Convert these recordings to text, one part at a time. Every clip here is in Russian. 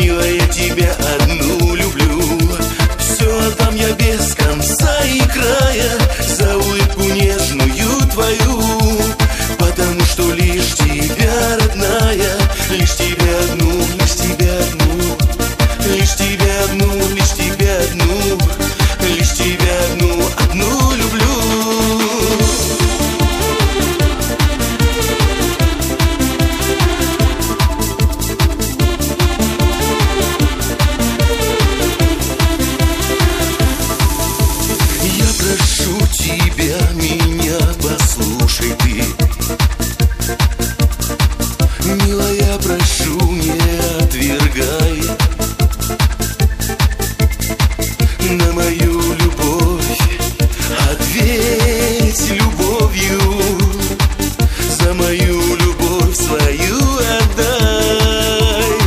милая, тебя одну люблю. Все отдам я без конца и края за улыбку нежную твою, потому что лишь тебя, родная, лишь тебя одну, лишь тебя одну, лишь тебя одну, лишь тебя одну, лишь тебя одну, одну люблю. Я прошу тебя, меня послушай ты, милая, прошу, не отвергай. На мою любовь ответь любовью, за мою любовь свою отдай.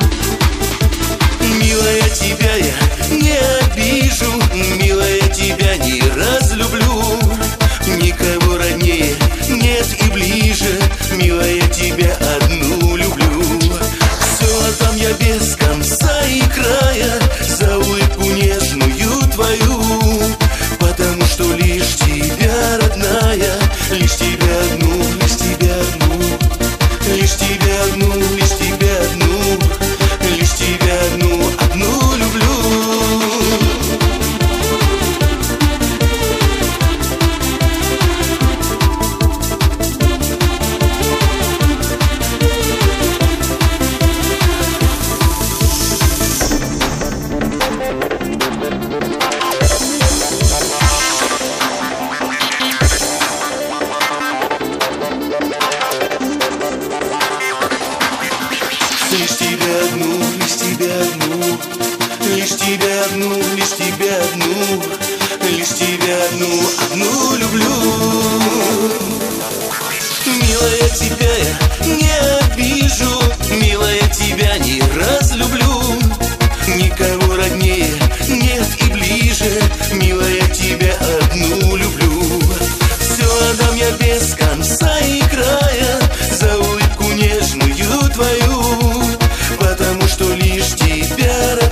Милая, тебя я не обижу, милая, тебя не разлюблю. Никого роднее нет и ближе, милая, тебя одну люблю. Все отдам я без конца и края за улыбку нежную твою, потому что лишь тебя, родная, лишь тебя одну, лишь тебя одну, лишь тебя одну, лишь тебя одну, лишь тебя одну, одну люблю. Лишь тебя одну, лишь тебя одну, лишь тебя одну, лишь тебя одну, лишь тебя одну, одну люблю. Милая, тебя я не обижу, милая, тебя не разлюблю. Никого роднее нет и ближе, милая, тебя одну люблю. Все отдам я без конца и края за улыбку нежную твою, потому что лишь тебя